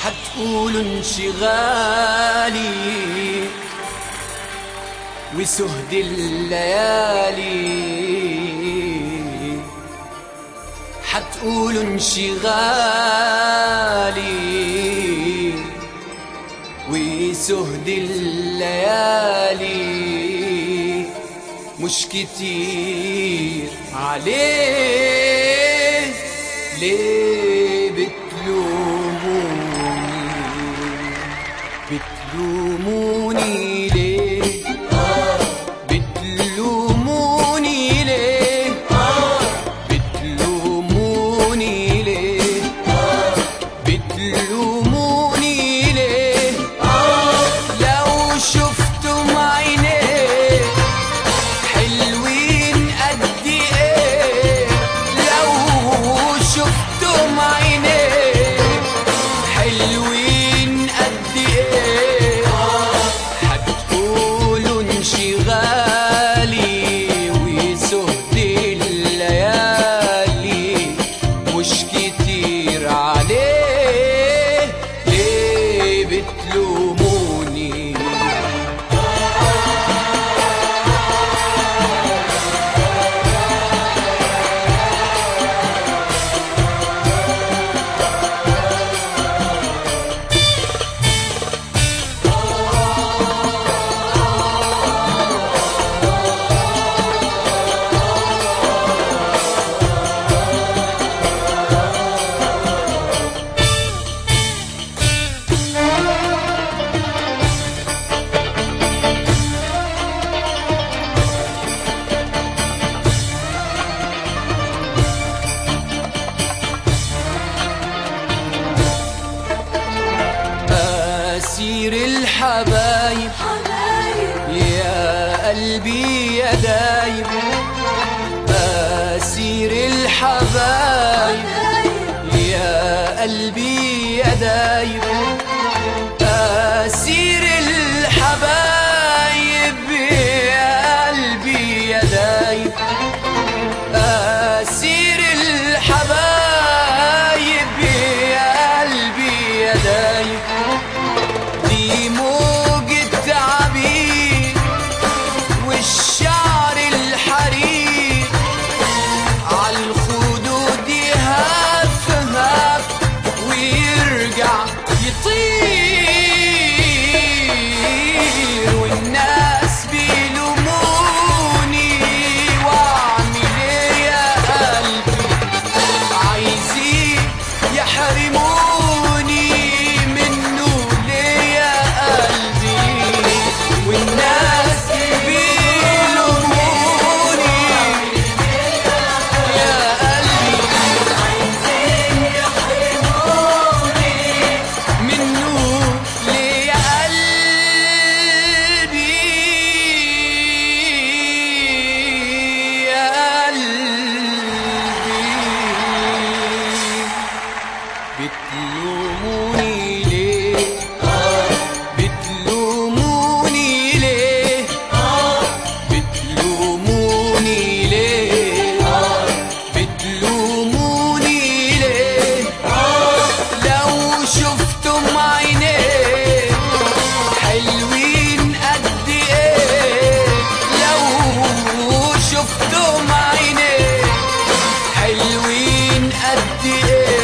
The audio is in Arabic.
حتقولوا انشغالي وسهد الليالي، حتقولوا انشغالي وسهد الليالي، مش كتير عليه ليه بتلوموني ليه؟ بتلوموني ليه؟ بتلوموني ليه؟ بتلوموني ليه؟ لو شفتم عينيه حلوين قد ايه، لو شفتم عينيه حلوين قد ايه، حتقولوا انشغالي وسهد الليالي، مش كتير عليه ليه بتلوموني؟ أسير الحبايب يا قلبي يا دايب، أسير الحبايب يا قلبي يا دايب، أسير الحبايب يا قلبي يا دايب، أسير الحبايب يا قلبي يا دايب، دي موجة عبيد والشعر الحرير عالخدود يهف هف ويرجع يطير، والناس بيلوموني واعمل ايه يا قلبي، عايزين يحرموني منه ليه يا قلبي، والناس بيلوموني يا قلبي، عايزين يحرموني منه ليه يا قلبي، يا قلبي بتلوموني ليه؟ بتلوموني ليه؟ بتلوموني ليه؟ بتلوموني ليه؟ لو شفتم عينيه حلوين قد ايه، لو شفتم عينيه حلوين قد ايه،